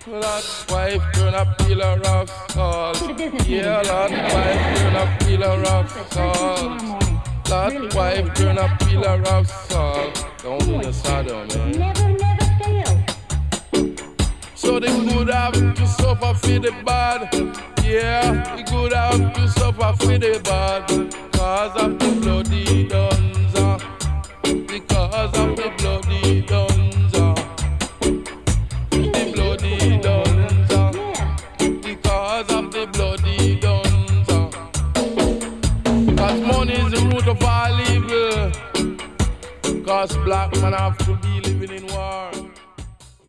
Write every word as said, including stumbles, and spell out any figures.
Lord, wife turn up, feel a rock salt. Yeah, Lord, wife turn up, feel a rock salt. Lord, wife turn up, feel a rock salt. Don't in the saddle, man. Never, never fail. So the good have to suffer for the bad. Yeah, the good have to suffer for the bad. Cause of the bloody dunza. Because of the bloody dunza. The bloody dunza. Because of the bloody dunza. Cause money is the root of all evil. Cause black man have to be